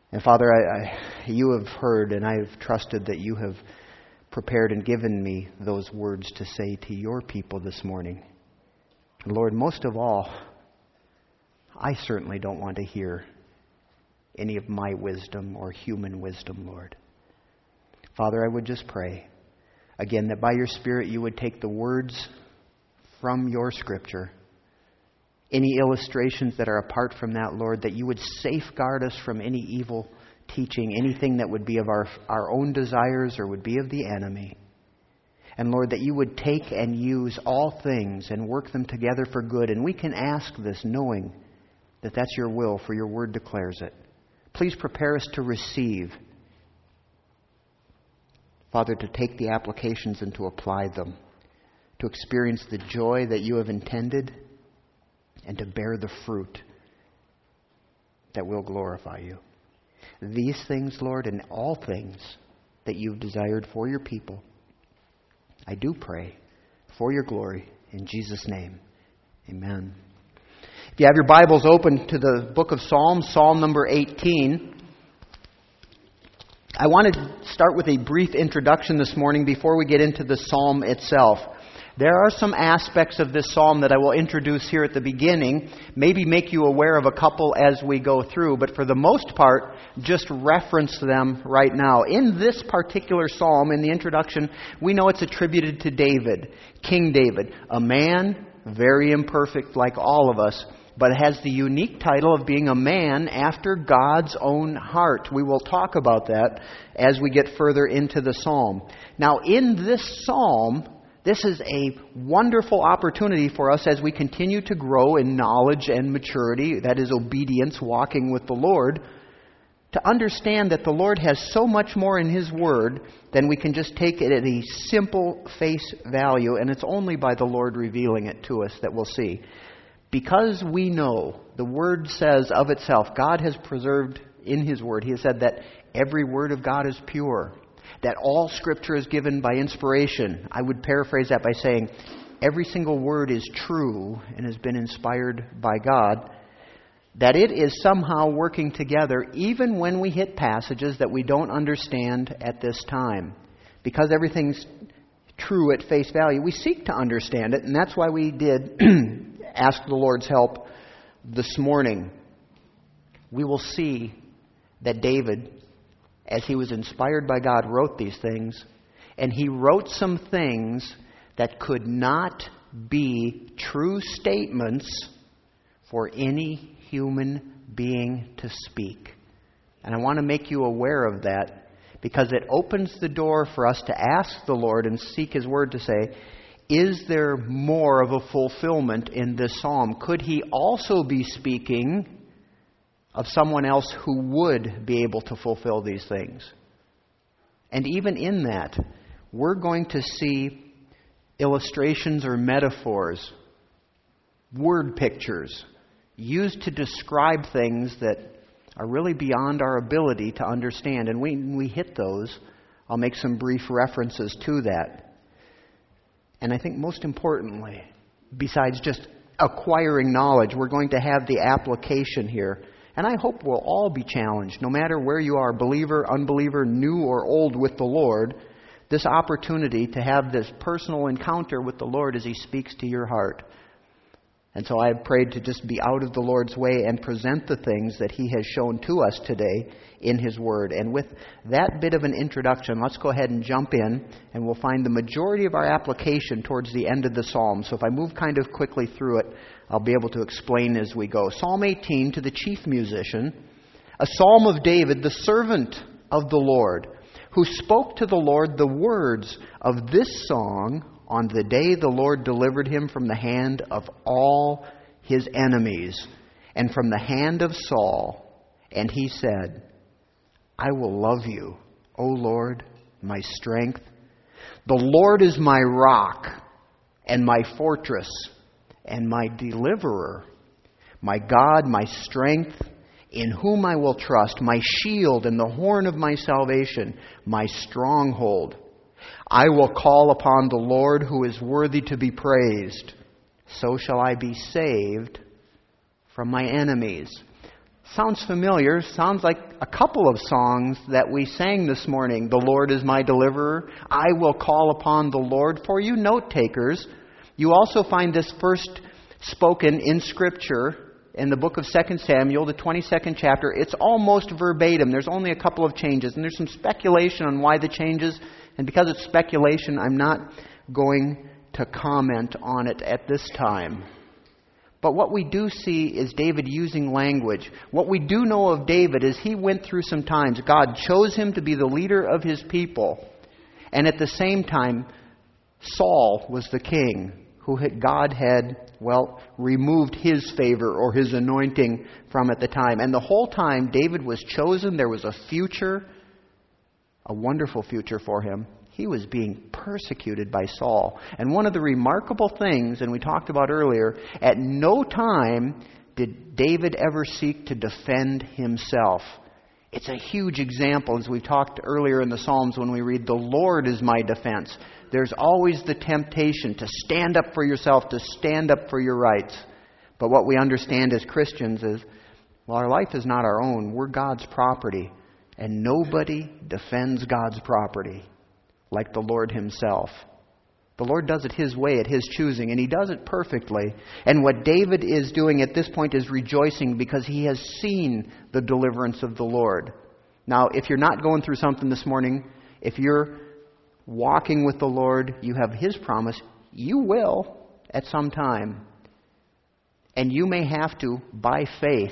And Father, you have heard, and I have trusted that you have prepared and given me those words to say to your people this morning. And Lord, most of all, I certainly don't want to hear any of my wisdom or human wisdom, Lord. Father, I would just pray, again, that by your Spirit you would take the words from your Scripture, any illustrations that are apart from that, Lord, that you would safeguard us from any evil teaching, anything that would be of our own desires or would be of the enemy. And Lord, that you would take and use all things and work them together for good. And we can ask this knowing that that's your will, for your word declares it. Please prepare us to receive. Father, to take the applications and to apply them. To experience the joy that you have intended and to bear the fruit that will glorify you. These things, Lord, and all things that you've desired for your people, I do pray for your glory in Jesus' name. Amen. If you have your Bibles open to the book of Psalms, Psalm number 18, I want to start with a brief introduction this morning before we get into the psalm itself. There are some aspects of this psalm that I will introduce here at the beginning, maybe make you aware of a couple as we go through, but for the most part, just reference them right now. In this particular psalm, in the introduction, we know it's attributed to David, King David, a man very imperfect like all of us, but it has the unique title of being a man after God's own heart. We will talk about that as we get further into the psalm. Now, in this psalm, this is a wonderful opportunity for us as we continue to grow in knowledge and maturity, that is obedience, walking with the Lord, to understand that the Lord has so much more in His Word than we can just take it at a simple face value, and it's only by the Lord revealing it to us that we'll see. Because we know, the Word says of itself, God has preserved in His Word, He has said that every word of God is pure, that all Scripture is given by inspiration. I would paraphrase that by saying, every single word is true and has been inspired by God, that it is somehow working together even when we hit passages that we don't understand at this time. Because everything's true at face value, we seek to understand it, and that's why we did ask the Lord's help this morning. We will see that David, as he was inspired by God, wrote these things, and he wrote some things that could not be true statements for any human being to speak. And I want to make you aware of that because it opens the door for us to ask the Lord and seek His Word to say, is there more of a fulfillment in this psalm? Could he also be speaking of someone else who would be able to fulfill these things? And even in that, we're going to see illustrations or metaphors, word pictures, used to describe things that are really beyond our ability to understand. And when we hit those, I'll make some brief references to that. And I think most importantly, besides just acquiring knowledge, we're going to have the application here. And I hope we'll all be challenged, no matter where you are, believer, unbeliever, new or old with the Lord, this opportunity to have this personal encounter with the Lord as He speaks to your heart. And so I have prayed to just be out of the Lord's way and present the things that He has shown to us today in His Word. And with that bit of an introduction, let's go ahead and jump in, and we'll find the majority of our application towards the end of the psalm. So if I move kind of quickly through it, I'll be able to explain as we go. Psalm 18, to the chief musician, a psalm of David, the servant of the Lord, who spoke to the Lord the words of this song on the day the Lord delivered him from the hand of all his enemies and from the hand of Saul. And he said, I will love you, O Lord, my strength. The Lord is my rock and my fortress and my deliverer, my God, my strength, in whom I will trust, my shield and the horn of my salvation, my stronghold. I will call upon the Lord who is worthy to be praised. So shall I be saved from my enemies. Sounds familiar. Sounds like a couple of songs that we sang this morning. The Lord is my deliverer. I will call upon the Lord. For you note takers, you also find this first spoken in Scripture in the book of 2 Samuel, the 22nd chapter. It's almost verbatim. There's only a couple of changes. And there's some speculation on why the changes. And because it's speculation, I'm not going to comment on it at this time. But what we do see is David using language. What we do know of David is he went through some times. God chose him to be the leader of his people. And at the same time, Saul was the king who God had, removed his favor or his anointing from at the time. And the whole time David was chosen, there was a future, a wonderful future for him. He was being persecuted by Saul. And one of the remarkable things, and we talked about earlier, at no time did David ever seek to defend himself. It's a huge example, as we talked earlier in the Psalms when we read, "The Lord is my defense." There's always the temptation to stand up for yourself, to stand up for your rights. But what we understand as Christians is, our life is not our own. We're God's property. And nobody defends God's property like the Lord Himself. The Lord does it His way, at His choosing, and He does it perfectly. And what David is doing at this point is rejoicing because he has seen the deliverance of the Lord. Now, if you're not going through something this morning, if you're walking with the Lord, you have His promise, you will at some time. And you may have to, by faith,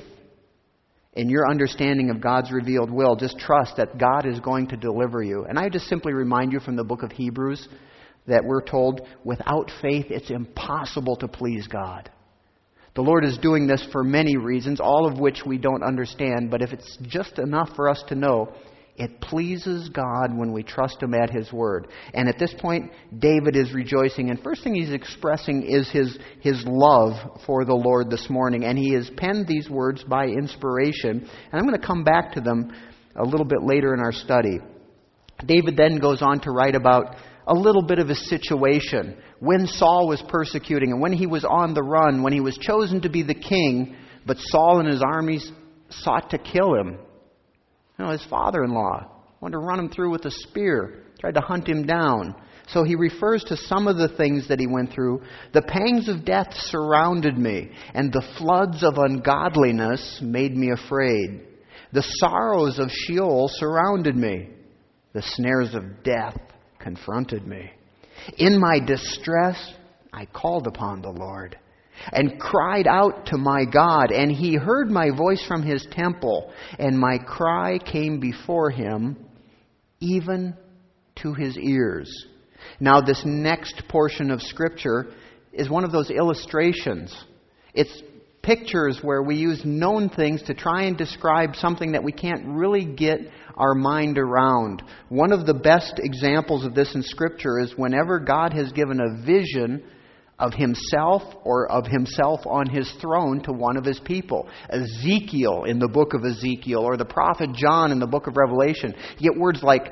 in your understanding of God's revealed will, just trust that God is going to deliver you. And I just simply remind you from the book of Hebrews that we're told, without faith, it's impossible to please God. The Lord is doing this for many reasons, all of which we don't understand. But if it's just enough for us to know, it pleases God when we trust Him at His word. And at this point, David is rejoicing. And first thing he's expressing is his love for the Lord this morning. And he has penned these words by inspiration. And I'm going to come back to them a little bit later in our study. David then goes on to write about a little bit of his situation. When Saul was persecuting him, when he was on the run, when he was chosen to be the king, but Saul and his armies sought to kill him. His father-in-law wanted to run him through with a spear, tried to hunt him down. So he refers to some of the things that he went through. The pangs of death surrounded me, and the floods of ungodliness made me afraid. The sorrows of Sheol surrounded me. The snares of death confronted me. In my distress, I called upon the Lord and cried out to my God, and He heard my voice from His temple, and my cry came before Him, even to His ears. Now, this next portion of Scripture is one of those illustrations. It's pictures where we use known things to try and describe something that we can't really get our mind around. One of the best examples of this in Scripture is whenever God has given a vision of Himself or of Himself on His throne to one of His people. Ezekiel in the book of Ezekiel, or the prophet John in the book of Revelation. You get words like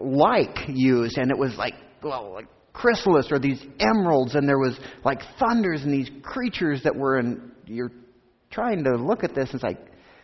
used, and it was like chrysalis, or these emeralds, and there was like thunders and these creatures that were in. You're trying to look at this and it's like,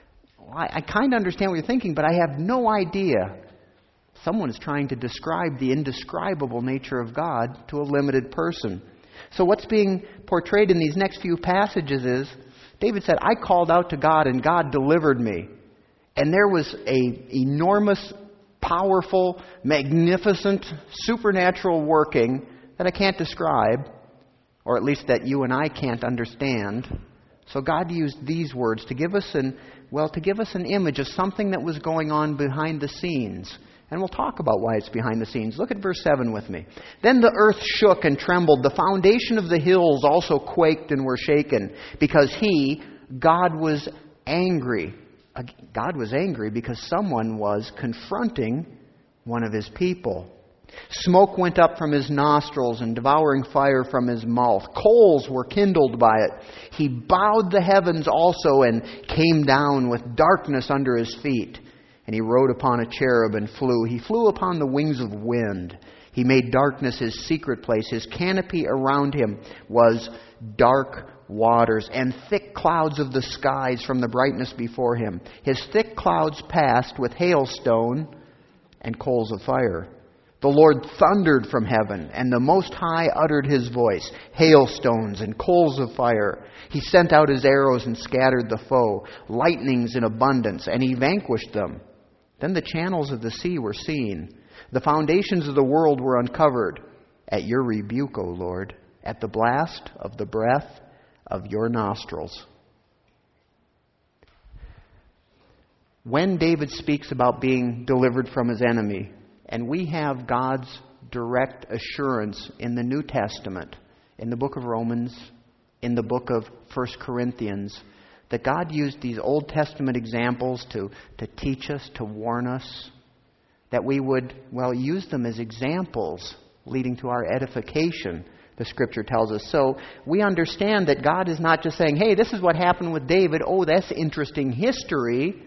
I kind of understand what you're thinking, but I have no idea. Someone is trying to describe the indescribable nature of God to a limited person. So what's being portrayed in these next few passages is, David said, I called out to God and God delivered me. And there was an enormous, powerful, magnificent, supernatural working that I can't describe, or at least that you and I can't understand. So God used these words to give us an image of something that was going on behind the scenes. And we'll talk about why it's behind the scenes. Look at verse 7 with me. Then the earth shook and trembled. The foundation of the hills also quaked and were shaken. Because God was angry. God was angry because someone was confronting one of His people. Smoke went up from His nostrils and devouring fire from His mouth. Coals were kindled by it. He bowed the heavens also and came down with darkness under His feet. And He rode upon a cherub and flew. He flew upon the wings of wind. He made darkness His secret place. His canopy around Him was dark waters, and thick clouds of the skies from the brightness before him. His thick clouds passed with hailstone and coals of fire. The Lord thundered from heaven, and the Most High uttered his voice, hailstones and coals of fire. He sent out his arrows and scattered the foe, lightnings in abundance, and he vanquished them. Then the channels of the sea were seen. The foundations of the world were uncovered. At your rebuke, O Lord, at the blast of the breath of your nostrils. When David speaks about being delivered from his enemy, and we have God's direct assurance in the New Testament, in the book of Romans, in the book of 1 Corinthians, that God used these Old Testament examples to teach us, to warn us, that we would, use them as examples leading to our edification, the Scripture tells us. So we understand that God is not just saying, hey, this is what happened with David. Oh, that's interesting history.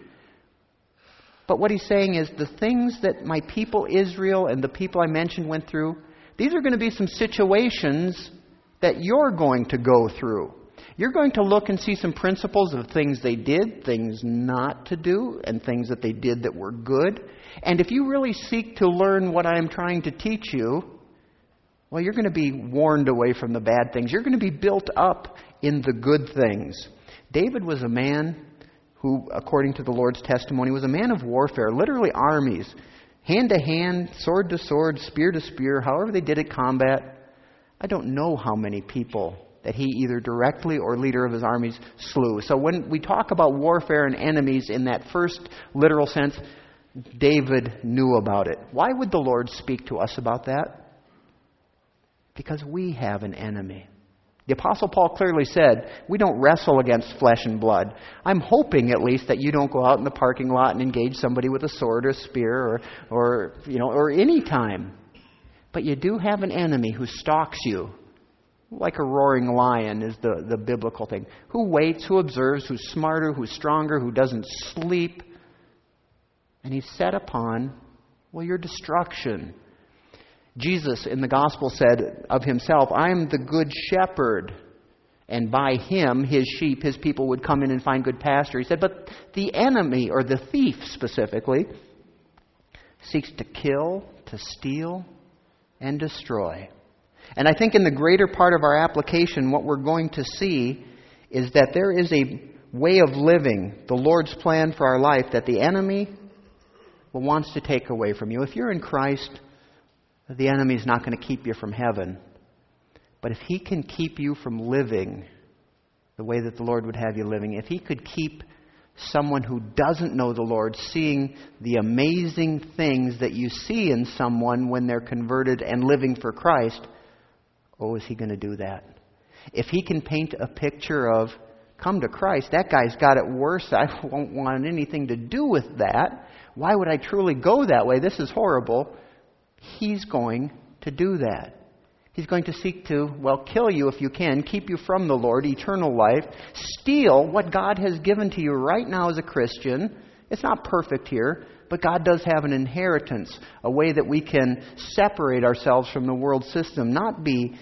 But what he's saying is the things that my people Israel and the people I mentioned went through, these are going to be some situations that you're going to go through. You're going to look and see some principles of things they did, things not to do, and things that they did that were good. And if you really seek to learn what I'm trying to teach you, you're going to be warned away from the bad things. You're going to be built up in the good things. David was a man who, according to the Lord's testimony, was a man of warfare, literally armies, hand to hand, sword to sword, spear to spear, however they did at combat. I don't know how many people that he either directly or leader of his armies slew. So when we talk about warfare and enemies in that first literal sense, David knew about it. Why would the Lord speak to us about that? Because we have an enemy. The Apostle Paul clearly said, we don't wrestle against flesh and blood. I'm hoping, at least, that you don't go out in the parking lot and engage somebody with a sword or a spear or any time. But you do have an enemy who stalks you, like a roaring lion is the biblical thing. Who waits, who observes, who's smarter, who's stronger, who doesn't sleep. And he's set upon, your destruction. Jesus in the gospel said of himself, I am the good shepherd. And by him, his sheep, his people would come in and find good pasture. He said, but the enemy, or the thief specifically, seeks to kill, to steal, and destroy. And I think in the greater part of our application, what we're going to see is that there is a way of living, the Lord's plan for our life, that the enemy wants to take away from you. If you're in Christ, the enemy is not going to keep you from heaven. But if he can keep you from living the way that the Lord would have you living, if he could keep someone who doesn't know the Lord seeing the amazing things that you see in someone when they're converted and living for Christ, is he going to do that? If he can paint a picture of, come to Christ, that guy's got it worse, I won't want anything to do with that. Why would I truly go that way? This is horrible. He's going to do that. He's going to seek to, kill you if you can, keep you from the Lord, eternal life, steal what God has given to you right now as a Christian. It's not perfect here, but God does have an inheritance, a way that we can separate ourselves from the world system, not be,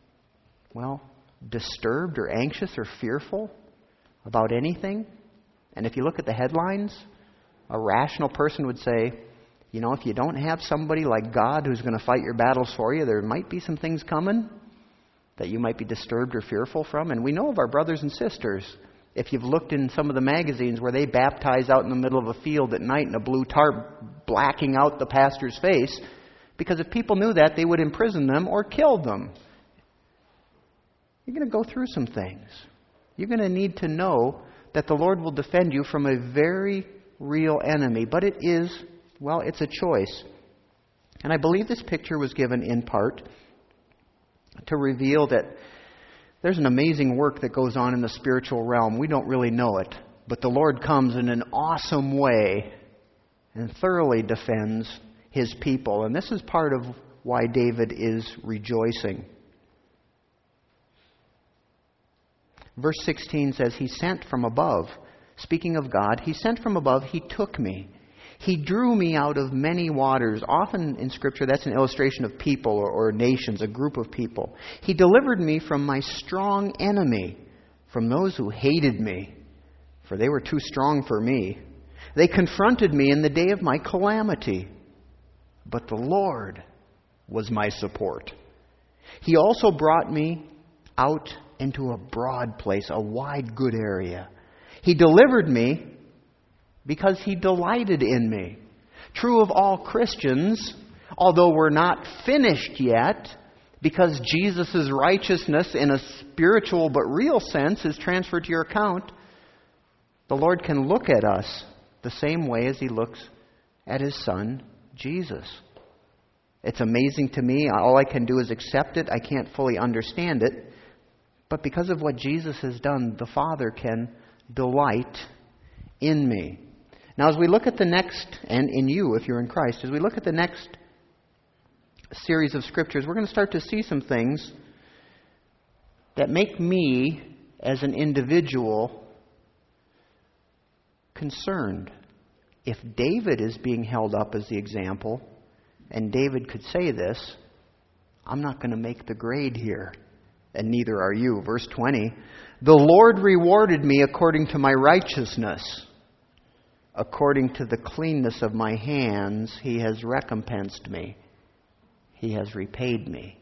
disturbed or anxious or fearful about anything. And if you look at the headlines, a rational person would say, if you don't have somebody like God who's going to fight your battles for you, there might be some things coming that you might be disturbed or fearful from. And we know of our brothers and sisters. If you've looked in some of the magazines where they baptize out in the middle of a field at night in a blue tarp, blacking out the pastor's face, because if people knew that, they would imprison them or kill them. You're going to go through some things. You're going to need to know that the Lord will defend you from a very real enemy. But it is, it's a choice. And I believe this picture was given in part to reveal that there's an amazing work that goes on in the spiritual realm. We don't really know it. But the Lord comes in an awesome way and thoroughly defends his people. And this is part of why David is rejoicing. Verse 16 says, he sent from above. Speaking of God, he sent from above, he took me. He drew me out of many waters. Often in Scripture, that's an illustration of people or nations, a group of people. He delivered me from my strong enemy, from those who hated me, for they were too strong for me. They confronted me in the day of my calamity, but the Lord was my support. He also brought me out into a broad place, a wide, good area. He delivered me because He delighted in me. True of all Christians, although we're not finished yet, because Jesus' righteousness in a spiritual but real sense is transferred to your account, the Lord can look at us the same way as He looks at His Son, Jesus. It's amazing to me. All I can do is accept it. I can't fully understand it. But because of what Jesus has done, the Father can delight in me. Now, as we look at the next, and in you if you're in Christ, as we look at the next series of Scriptures, we're going to start to see some things that make me, as an individual, concerned. If David is being held up as the example, and David could say this, I'm not going to make the grade here. And neither are you. Verse 20, the Lord rewarded me according to my righteousness. According to the cleanness of my hands, He has recompensed me. He has repaid me.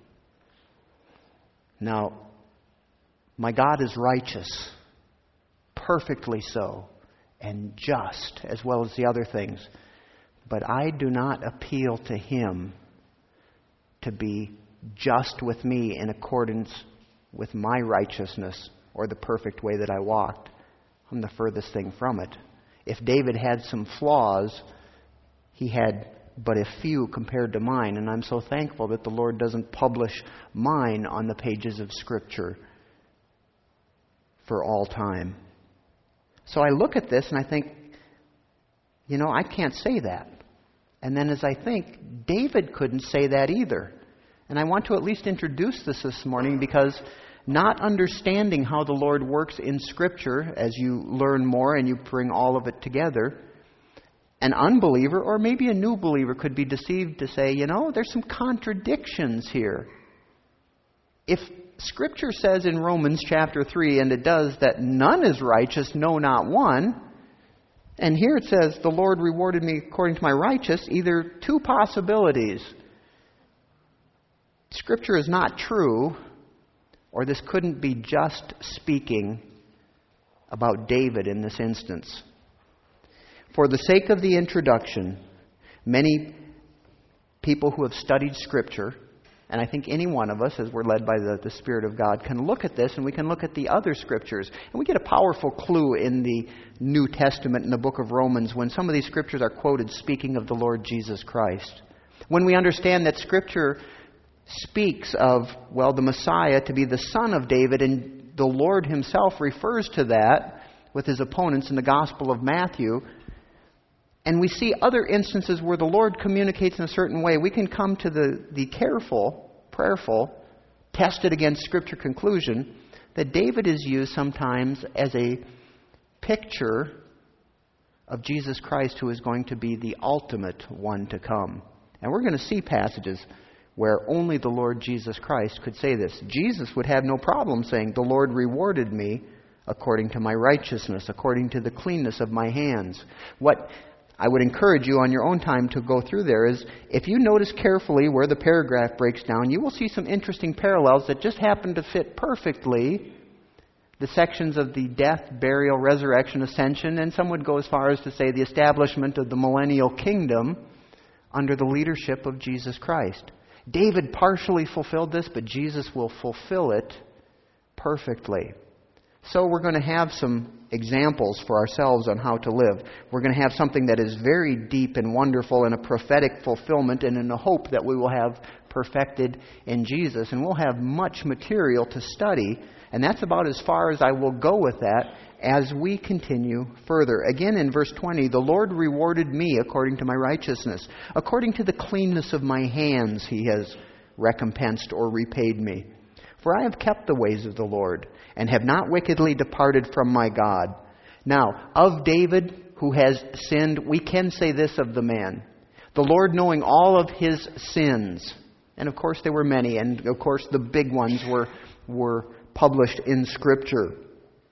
Now, my God is righteous, perfectly so, and just, as well as the other things. But I do not appeal to Him to be just with me in accordance with my righteousness or the perfect way that I walked. I'm the furthest thing from it. If David had some flaws, he had but a few compared to mine, and I'm so thankful that the Lord doesn't publish mine on the pages of Scripture for all time. So I look at this and I think, I can't say that. And then as I think, David couldn't say that either. And I want to at least introduce this morning because not understanding how the Lord works in Scripture, as you learn more and you bring all of it together, an unbeliever or maybe a new believer could be deceived to say, there's some contradictions here. If Scripture says in Romans chapter 3, and it does, that none is righteous, no, not one, and here it says, the Lord rewarded me according to my righteous, either two possibilities. Scripture is not true, or this couldn't be just speaking about David in this instance. For the sake of the introduction, many people who have studied Scripture, and I think any one of us, as we're led by the Spirit of God, can look at this and we can look at the other Scriptures. And we get a powerful clue in the New Testament, in the book of Romans, when some of these Scriptures are quoted speaking of the Lord Jesus Christ. When we understand that Scripture speaks of, the Messiah to be the son of David, and the Lord Himself refers to that with His opponents in the Gospel of Matthew. And we see other instances where the Lord communicates in a certain way. We can come to the careful, prayerful, tested against Scripture conclusion that David is used sometimes as a picture of Jesus Christ, who is going to be the ultimate one to come. And we're going to see passages where only the Lord Jesus Christ could say this. Jesus would have no problem saying, the Lord rewarded me according to my righteousness, according to the cleanness of my hands. What I would encourage you on your own time to go through there is, if you notice carefully where the paragraph breaks down, you will see some interesting parallels that just happen to fit perfectly the sections of the death, burial, resurrection, ascension, and some would go as far as to say the establishment of the millennial kingdom under the leadership of Jesus Christ. David partially fulfilled this, but Jesus will fulfill it perfectly. So we're going to have some examples for ourselves on how to live. We're going to have something that is very deep and wonderful and a prophetic fulfillment, and in the hope that we will have perfected in Jesus. And we'll have much material to study, and that's about as far as I will go with that as we continue further. Again, in verse 20, the Lord rewarded me according to my righteousness. According to the cleanness of my hands, He has recompensed or repaid me. For I have kept the ways of the Lord, and have not wickedly departed from my God. Now, of David, who has sinned, we can say this of the man. The Lord, knowing all of his sins, and of course there were many, and of course the big ones were published in Scripture.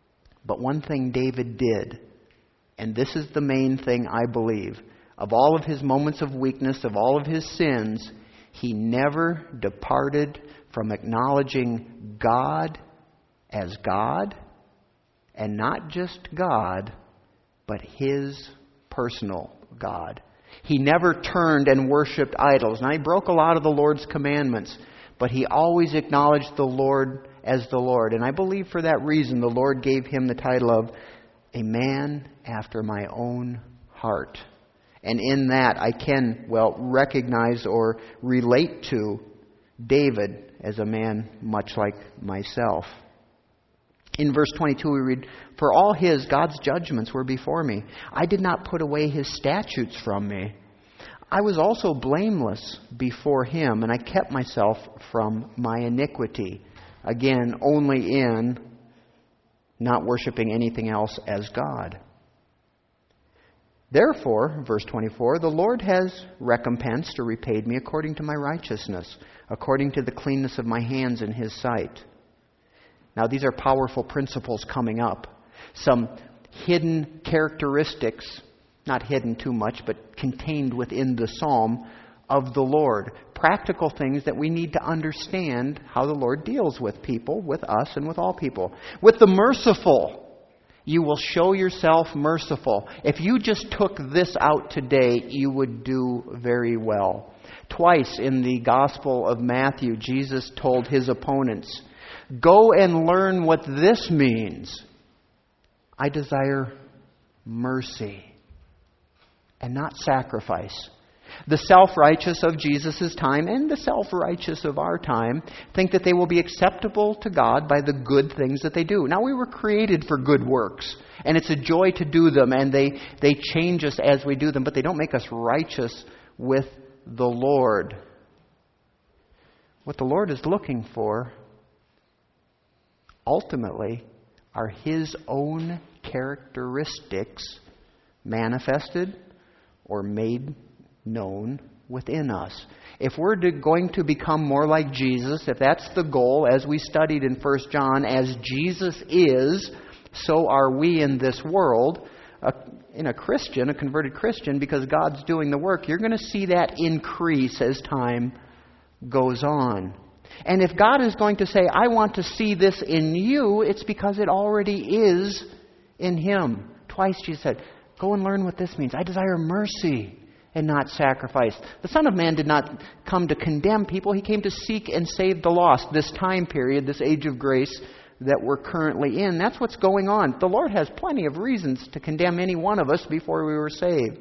But one thing David did, and this is the main thing I believe, of all of his moments of weakness, of all of his sins, he never departed from acknowledging God as God, and not just God, but his personal God. He never turned and worshipped idols. Now, he broke a lot of the Lord's commandments, but he always acknowledged the Lord as the Lord. And I believe for that reason the Lord gave him the title of a man after my own heart. And in that I can, recognize or relate to David as a man much like myself. In verse 22 we read, "For all God's judgments were before me. I did not put away his statutes from me. I was also blameless before him, and I kept myself from my iniquity." Again, only in not worshiping anything else as God. "Therefore," verse 24, "the Lord has recompensed or repaid me according to my righteousness, according to the cleanness of my hands in his sight." Now, these are powerful principles coming up. Some hidden characteristics, not hidden too much, but contained within the psalm of the Lord. Practical things that we need to understand how the Lord deals with people, with us, and with all people. With the merciful, you will show yourself merciful. If you just took this out today, you would do very well. Twice in the Gospel of Matthew, Jesus told his opponents, "Go and learn what this means. I desire mercy and not sacrifice." The self-righteous of Jesus' time and the self-righteous of our time think that they will be acceptable to God by the good things that they do. Now, we were created for good works, and it's a joy to do them, and they change us as we do them, but they don't make us righteous with the Lord. What the Lord is looking for ultimately are his own characteristics manifested or made known within us. If we're going to become more like Jesus, if that's the goal, as we studied in 1 John, as Jesus is, so are we in this world. In a Christian, a converted Christian, because God's doing the work, you're going to see that increase as time goes on. And if God is going to say, "I want to see this in you," it's because it already is in him. Twice Jesus said, "Go and learn what this means. I desire mercy and not sacrifice." The Son of Man did not come to condemn people. He came to seek and save the lost. This time period, this age of grace that we're currently in, that's what's going on. The Lord has plenty of reasons to condemn any one of us before we were saved.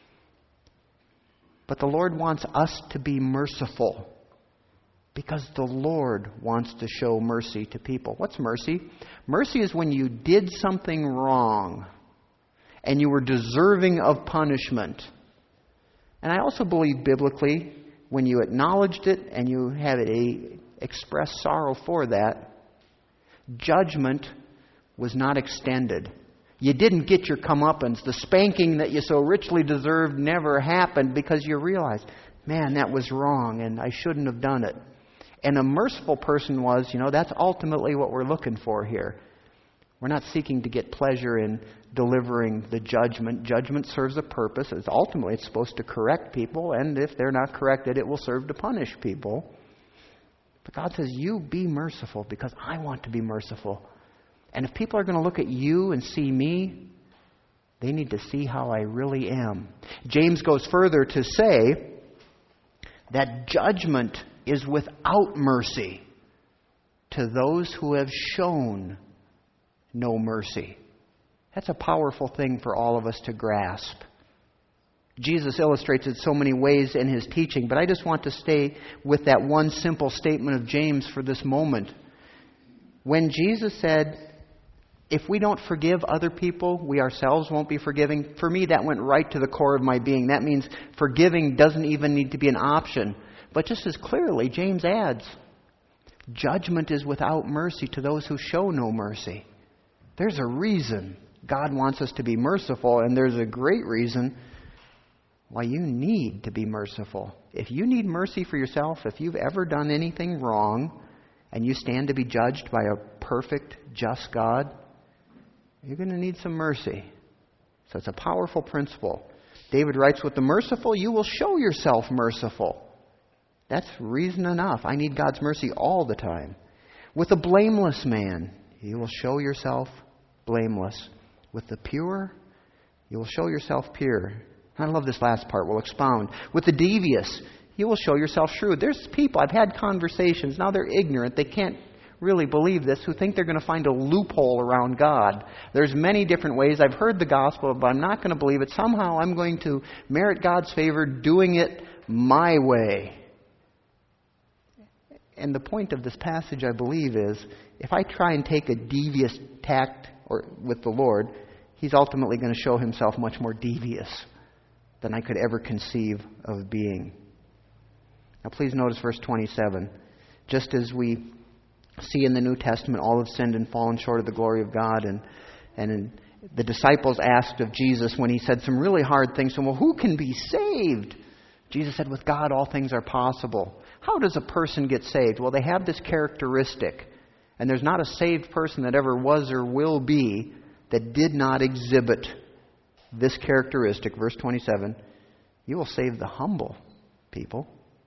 But the Lord wants us to be merciful, because the Lord wants to show mercy to people. What's mercy? Mercy is when you did something wrong and you were deserving of punishment. And I also believe biblically, when you acknowledged it and you had expressed sorrow for that, judgment was not extended. You didn't get your comeuppance. The spanking that you so richly deserved never happened because you realized, man, that was wrong and I shouldn't have done it. And a merciful person was, that's ultimately what we're looking for here. We're not seeking to get pleasure in delivering the judgment. Judgment serves a purpose. Ultimately, it's supposed to correct people, and if they're not corrected, it will serve to punish people. But God says, you be merciful because I want to be merciful. And if people are going to look at you and see me, they need to see how I really am. James goes further to say that judgment is without mercy to those who have shown no mercy. That's a powerful thing for all of us to grasp. Jesus illustrates it so many ways in his teaching, but I just want to stay with that one simple statement of James for this moment. When Jesus said, if we don't forgive other people, we ourselves won't be forgiving. For me, that went right to the core of my being. That means forgiving doesn't even need to be an option. But just as clearly, James adds, judgment is without mercy to those who show no mercy. There's a reason God wants us to be merciful, and there's a great reason why you need to be merciful. If you need mercy for yourself, if you've ever done anything wrong, and you stand to be judged by a perfect, just God, you're going to need some mercy. So it's a powerful principle. David writes, with the merciful, you will show yourself merciful. That's reason enough. I need God's mercy all the time. With a blameless man, you will show yourself blameless. With the pure, you will show yourself pure. I love this last part. We'll expound. With the devious, you will show yourself shrewd. There's people, I've had conversations, now they're ignorant, they can't really believe this, who think they're going to find a loophole around God. There's many different ways. I've heard the gospel, but I'm not going to believe it. Somehow I'm going to merit God's favor doing it my way. And the point of this passage, I believe, is if I try and take a devious tact with the Lord, He's ultimately going to show Himself much more devious than I could ever conceive of being. Now please notice verse 27. Just as we see in the New Testament, all have sinned and fallen short of the glory of God. And the disciples asked of Jesus when He said some really hard things to them, well, who can be saved? Jesus said, with God all things are possible. How does a person get saved? Well, they have this characteristic. And there's not a saved person that ever was or will be that did not exhibit this characteristic. Verse 27, you will save the humble people,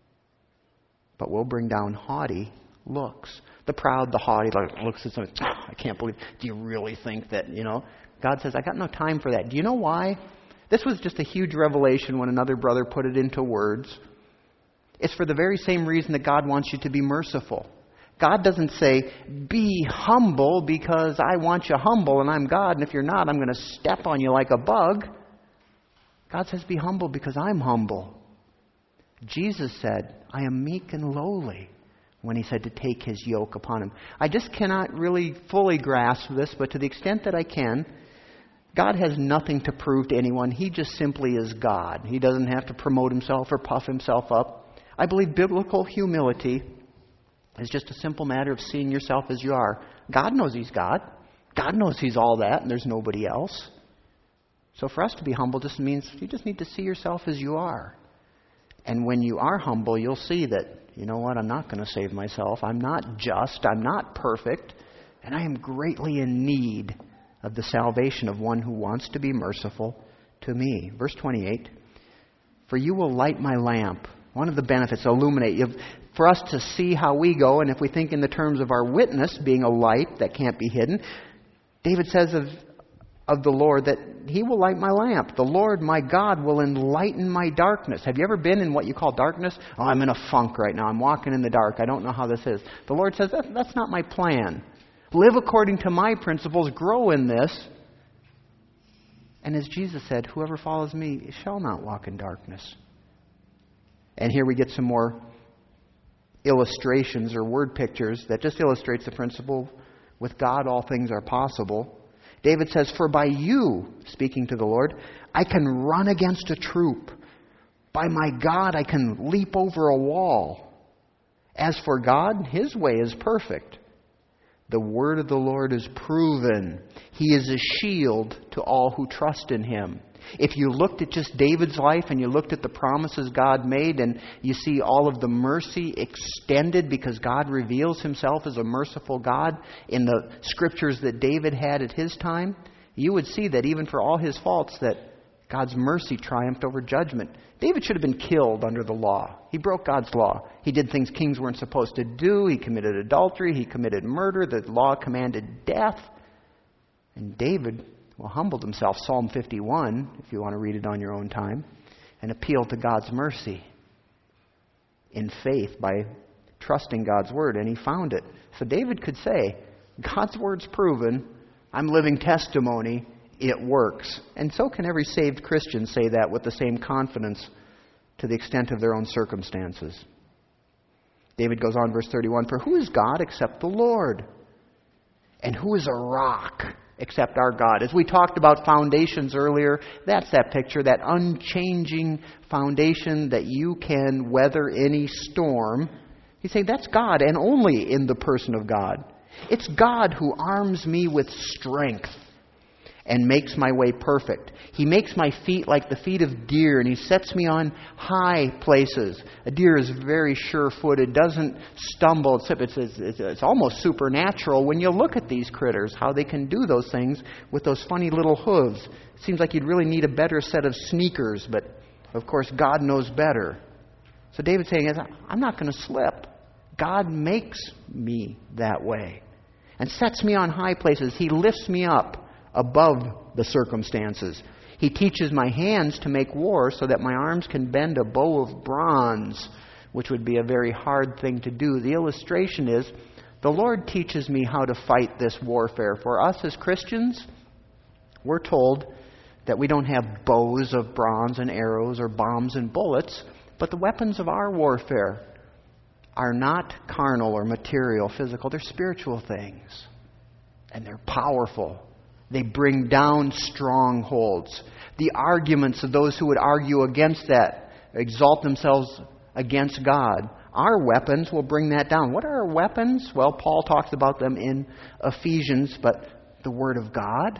but will bring down haughty looks. The proud, the haughty, looks at something, I can't believe, do you really think that, God says, I got no time for that. Do you know why? This was just a huge revelation when another brother put it into words. It's for the very same reason that God wants you to be merciful. God doesn't say, be humble because I want you humble and I'm God, and if you're not, I'm going to step on you like a bug. God says, be humble because I'm humble. Jesus said, I am meek and lowly, when He said to take His yoke upon Him. I just cannot really fully grasp this, but to the extent that I can, God has nothing to prove to anyone. He just simply is God. He doesn't have to promote Himself or puff Himself up. I believe biblical humility is just a simple matter of seeing yourself as you are. God knows He's God. God knows He's all that and there's nobody else. So for us to be humble just means you just need to see yourself as you are. And when you are humble, you'll see that, you know what, I'm not going to save myself. I'm not just. I'm not perfect. And I am greatly in need of the salvation of one who wants to be merciful to me. Verse 28, for you will light my lamp. One of the benefits, illuminate. For us to see how we go, and if we think in the terms of our witness being a light that can't be hidden, David says of the Lord that He will light my lamp. The Lord, my God, will enlighten my darkness. Have you ever been in what you call darkness? Oh, I'm in a funk right now. I'm walking in the dark. I don't know how this is. The Lord says, that's not my plan. Live according to my principles. Grow in this. And as Jesus said, whoever follows me shall not walk in darkness. And here we get some more illustrations or word pictures that just illustrates the principle. With God, all things are possible. David says, for by you, speaking to the Lord, I can run against a troop. By my God, I can leap over a wall. As for God, His way is perfect. The word of the Lord is proven. He is a shield to all who trust in Him. If you looked at just David's life and you looked at the promises God made and you see all of the mercy extended because God reveals Himself as a merciful God in the scriptures that David had at his time, you would see that even for all his faults that God's mercy triumphed over judgment. David should have been killed under the law. He broke God's law. He did things kings weren't supposed to do. He committed adultery. He committed murder. The law commanded death. And David humbled himself, Psalm 51, if you want to read it on your own time, and appealed to God's mercy in faith by trusting God's word, and he found it. So David could say, God's word's proven, I'm living testimony, it works. And so can every saved Christian say that with the same confidence to the extent of their own circumstances. David goes on, verse 31, for who is God except the Lord? And who is a rock except our God? As we talked about foundations earlier, that's that picture, that unchanging foundation that you can weather any storm. He's saying that's God, and only in the person of God. It's God who arms me with strength and makes my way perfect. He makes my feet like the feet of deer, and He sets me on high places. A deer is very sure-footed, doesn't stumble. It's almost supernatural when you look at these critters, how they can do those things with those funny little hooves. It seems like you'd really need a better set of sneakers, but of course God knows better. So David's saying, I'm not going to slip. God makes me that way and sets me on high places. He lifts me up above the circumstances. He teaches my hands to make war so that my arms can bend a bow of bronze, which would be a very hard thing to do. The illustration is, the Lord teaches me how to fight this warfare. For us as Christians, we're told that we don't have bows of bronze and arrows or bombs and bullets, but the weapons of our warfare are not carnal or material, physical. They're spiritual things. And they're powerful. They bring down strongholds. The arguments of those who would argue against that, exalt themselves against God, our weapons will bring that down. What are our weapons? Well, Paul talks about them in Ephesians, but the Word of God,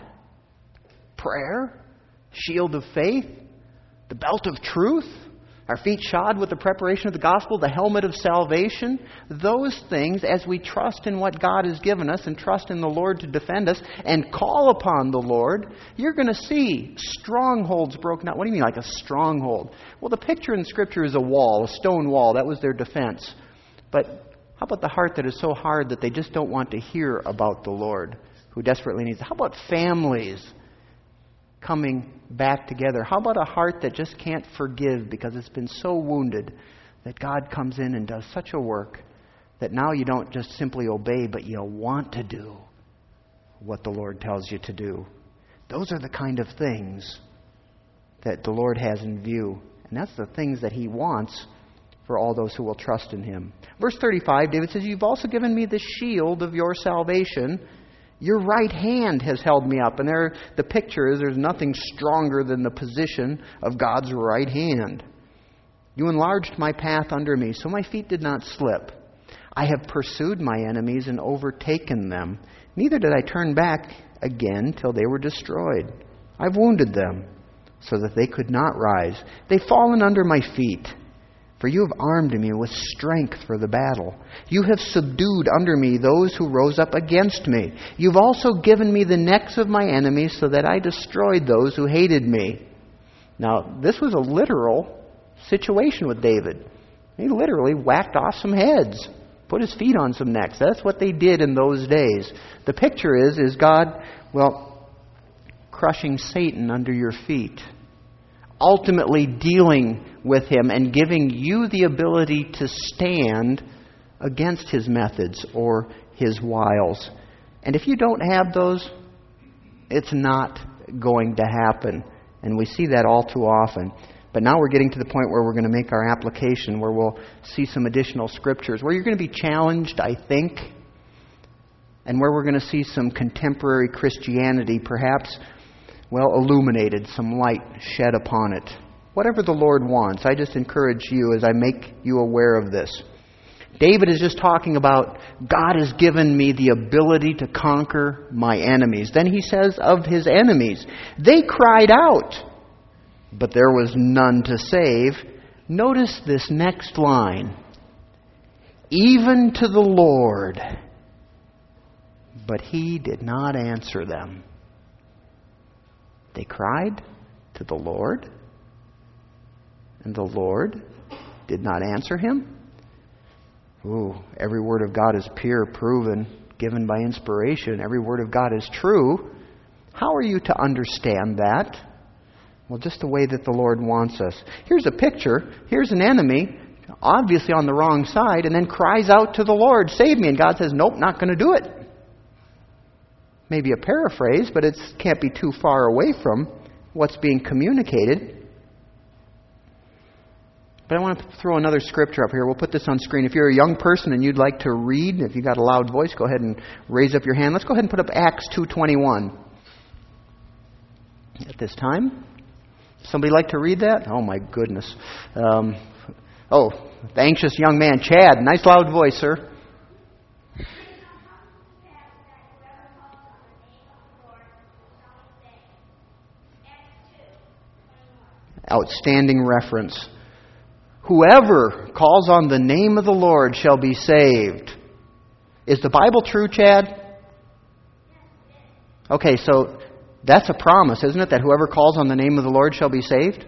prayer, shield of faith, the belt of truth, our feet shod with the preparation of the gospel, the helmet of salvation. Those things, as we trust in what God has given us and trust in the Lord to defend us and call upon the Lord, you're going to see strongholds broken out. What do you mean, like a stronghold? Well, the picture in Scripture is a wall, a stone wall. That was their defense. But how about the heart that is so hard that they just don't want to hear about the Lord, who desperately needs it? How about families coming back together? How about a heart that just can't forgive because it's been so wounded that God comes in and does such a work that now you don't just simply obey, but you want to do what the Lord tells you to do? Those are the kind of things that the Lord has in view. And that's the things that He wants for all those who will trust in Him. Verse 35, David says, "You've also given me the shield of your salvation. Your right hand has held me up." And there, the picture is there's nothing stronger than the position of God's right hand. "You enlarged my path under me, so my feet did not slip. I have pursued my enemies and overtaken them. Neither did I turn back again till they were destroyed. I've wounded them so that they could not rise. They've fallen under my feet. For you have armed me with strength for the battle. You have subdued under me those who rose up against me. You've also given me the necks of my enemies so that I destroyed those who hated me." Now, this was a literal situation with David. He literally whacked off some heads, put his feet on some necks. That's what they did in those days. The picture is God, crushing Satan under your feet, ultimately dealing with him and giving you the ability to stand against his methods or his wiles. And if you don't have those, it's not going to happen. And we see that all too often. But now we're getting to the point where we're going to make our application, where we'll see some additional scriptures, where you're going to be challenged, I think, and where we're going to see some contemporary Christianity, perhaps illuminated, some light shed upon it. Whatever the Lord wants, I just encourage you as I make you aware of this. David is just talking about God has given me the ability to conquer my enemies. Then he says of his enemies, they cried out, but there was none to save. Notice this next line. Even to the Lord, but He did not answer them. They cried to the Lord, and the Lord did not answer him. Every word of God is pure, proven, given by inspiration. Every word of God is true. How are you to understand that? Well, just the way that the Lord wants us. Here's a picture. Here's an enemy, obviously on the wrong side, and then cries out to the Lord, "Save me." And God says, "Nope, not going to do it." Maybe a paraphrase, but it can't be too far away from what's being communicated. But I want to throw another scripture up here. We'll put this on screen. If you're a young person and you'd like to read, if you've got a loud voice, go ahead and raise up your hand. Let's go ahead and put up Acts 2:21 at this time. Somebody like to read that? Oh, my goodness. The anxious young man. Chad, nice loud voice, sir. Outstanding reference. Whoever calls on the name of the Lord shall be saved. Is the Bible true, Chad? Okay, so that's a promise, isn't it? That whoever calls on the name of the Lord shall be saved?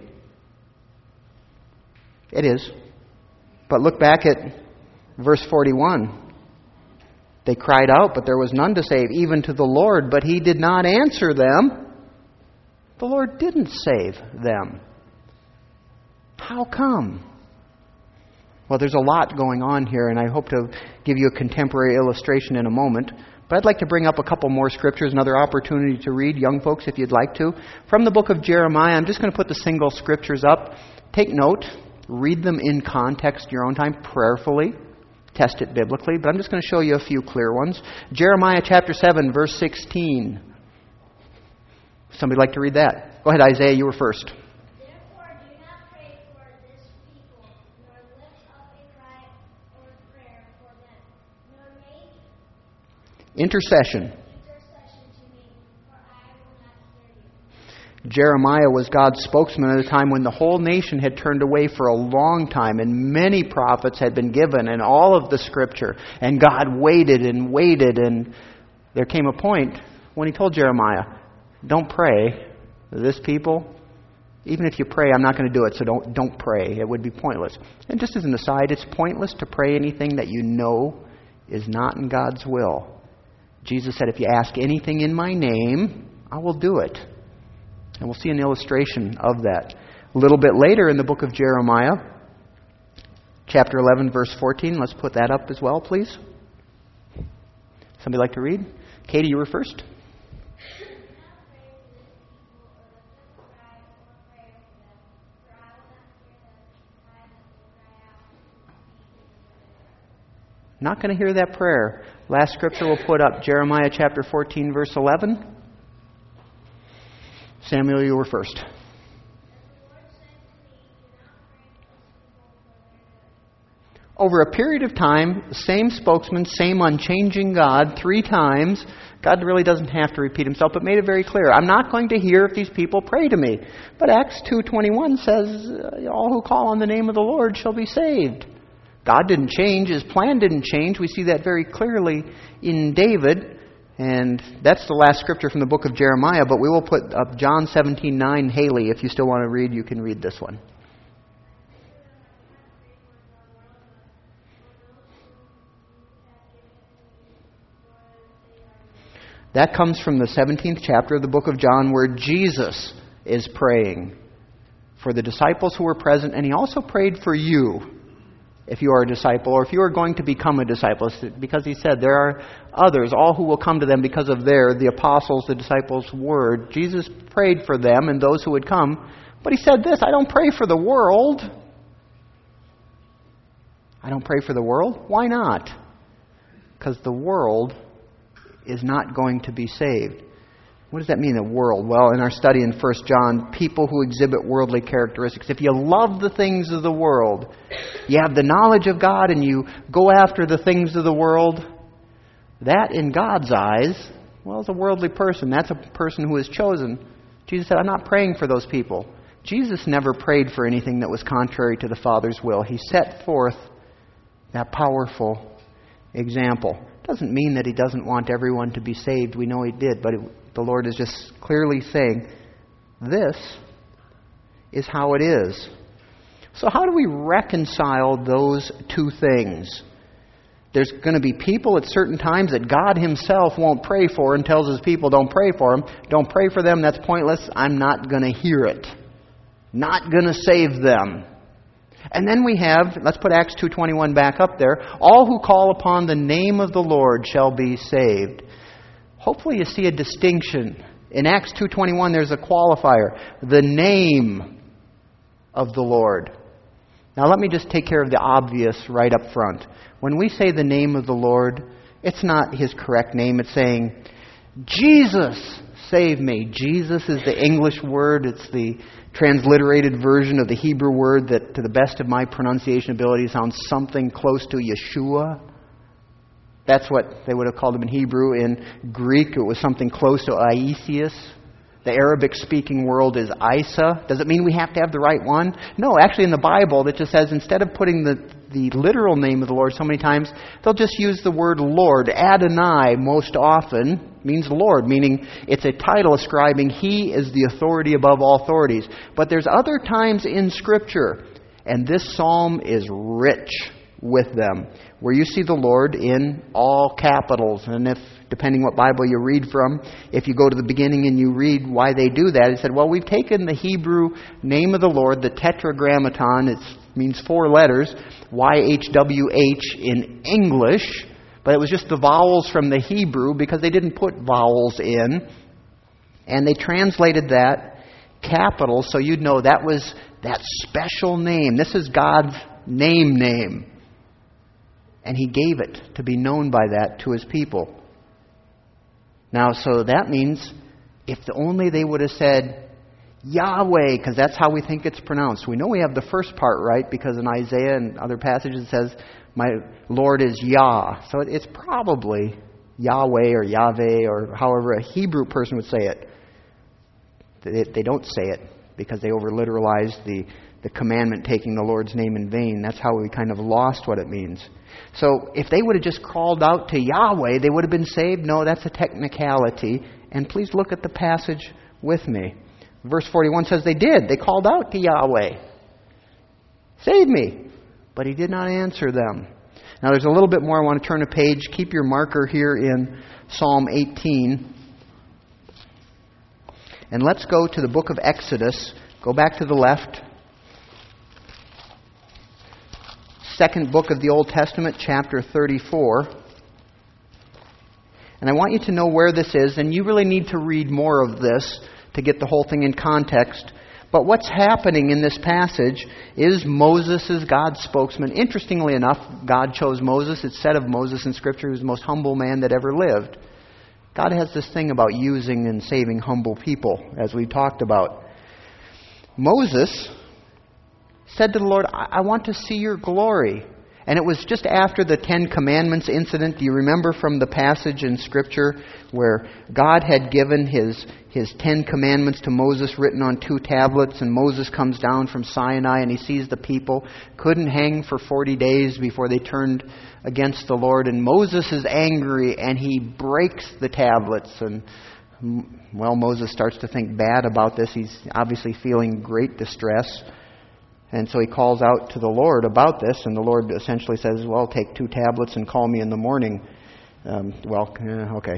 It is. But look back at verse 41. They cried out, but there was none to save, even to the Lord, but He did not answer them. The Lord didn't save them. How come? Well, there's a lot going on here, and I hope to give you a contemporary illustration in a moment. But I'd like to bring up a couple more scriptures, another opportunity to read, young folks, if you'd like to. From the book of Jeremiah, I'm just going to put the single scriptures up. Take note. Read them in context your own time, prayerfully. Test it biblically. But I'm just going to show you a few clear ones. Jeremiah chapter 7, verse 16. Somebody like to read that? Go ahead, Isaiah, you were first. Intercession. Jeremiah was God's spokesman at a time when the whole nation had turned away for a long time, and many prophets had been given, and all of the Scripture. And God waited, and there came a point when He told Jeremiah, don't pray. This people, even if you pray, I'm not going to do it, so don't pray. It would be pointless. And just as an aside, it's pointless to pray anything that you know is not in God's will. Jesus said, if you ask anything in my name, I will do it. And we'll see an illustration of that. A little bit later in the book of Jeremiah, chapter 11, verse 14. Let's put that up as well, please. Somebody like to read? Katie, you were first. Not going to hear that prayer. Last scripture we'll put up, Jeremiah chapter 14, verse 11. Samuel, you were first. Over a period of time, same spokesman, same unchanging God, 3 times. God really doesn't have to repeat Himself, but made it very clear. I'm not going to hear if these people pray to me. But Acts 2:21 says, all who call on the name of the Lord shall be saved. God didn't change. His plan didn't change. We see that very clearly in David. And that's the last scripture from the book of Jeremiah. But we will put up John 17:9. Haley, if you still want to read, you can read this one. That comes from the 17th chapter of the book of John, where Jesus is praying for the disciples who were present. And He also prayed for you, if you are a disciple, or if you are going to become a disciple, because He said there are others, all who will come to them because of the apostles, the disciples' word. Jesus prayed for them and those who would come. But He said this, I don't pray for the world. I don't pray for the world. Why not? Because the world is not going to be saved. What does that mean, the world? Well, in our study in 1 John, people who exhibit worldly characteristics. If you love the things of the world, you have the knowledge of God and you go after the things of the world, that in God's eyes, well, is a worldly person. That's a person who is chosen. Jesus said, I'm not praying for those people. Jesus never prayed for anything that was contrary to the Father's will. He set forth that powerful example. Doesn't mean that He doesn't want everyone to be saved. We know He did, but the Lord is just clearly saying, this is how it is. So how do we reconcile those two things? There's going to be people at certain times that God Himself won't pray for and tells His people, don't pray for them. Don't pray for them, that's pointless. I'm not going to hear it. Not going to save them. And then we have, let's put Acts 2:21 back up there. All who call upon the name of the Lord shall be saved. Hopefully you see a distinction. In Acts 2:21 there's a qualifier. The name of the Lord. Now let me just take care of the obvious right up front. When we say the name of the Lord, it's not His correct name. It's saying, Jesus, save me. Jesus is the English word. It's the transliterated version of the Hebrew word that, to the best of my pronunciation ability, sounds something close to Yeshua. That's what they would have called him in Hebrew. In Greek, it was something close to Aesius. The Arabic-speaking world is Isa. Does it mean we have to have the right one? No, actually in the Bible it just says instead of putting the literal name of the Lord so many times, they'll just use the word Lord. Adonai most often means Lord, meaning it's a title ascribing He is the authority above all authorities. But there's other times in Scripture, and this psalm is rich with them, where you see the Lord in all capitals. And if, depending what Bible you read from, if you go to the beginning and you read why they do that, it said, well, we've taken the Hebrew name of the Lord, the Tetragrammaton, it means 4 letters, YHWH in English, but it was just the vowels from the Hebrew because they didn't put vowels in, and they translated that capital so you'd know that was that special name. This is God's name. And He gave it to be known by that to His people. Now, so that means if only they would have said Yahweh, because that's how we think it's pronounced. We know we have the first part right because in Isaiah and other passages it says, my Lord is Yah. So it's probably Yahweh or Yahweh or however a Hebrew person would say it. They don't say it because they over-literalize the commandment taking the Lord's name in vain. That's how we kind of lost what it means. So if they would have just called out to Yahweh, they would have been saved? No, that's a technicality. And please look at the passage with me. Verse 41 says they did. They called out to Yahweh. Save me. But He did not answer them. Now there's a little bit more. I want to turn a page. Keep your marker here in Psalm 18. And let's go to the book of Exodus. Go back to the left. Second book of the Old Testament, chapter 34. And I want you to know where this is, and you really need to read more of this to get the whole thing in context. But what's happening in this passage is Moses is God's spokesman. Interestingly enough, God chose Moses. It's said of Moses in Scripture, he was the most humble man that ever lived. God has this thing about using and saving humble people, as we talked about. Moses said to the Lord, I want to see your glory. And it was just after the 10 Commandments incident. Do you remember from the passage in Scripture where God had given His 10 Commandments to Moses written on 2 tablets, and Moses comes down from Sinai and he sees the people couldn't hang for 40 days before they turned against the Lord, and Moses is angry and he breaks the tablets, and well, Moses starts to think bad about this. He's obviously feeling great distress. And so he calls out to the Lord about this, and the Lord essentially says, well, take 2 tablets and call me in the morning. Okay.